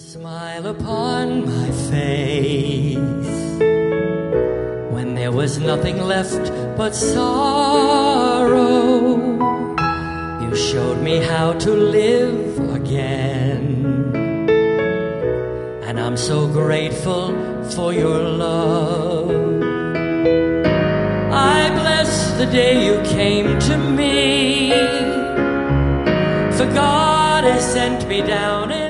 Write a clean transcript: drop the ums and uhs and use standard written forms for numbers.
Smile upon my face when there was nothing left but sorrow. You showed me how to live again, and I'm so grateful for your love. I bless the day you came to me, for God has sent me down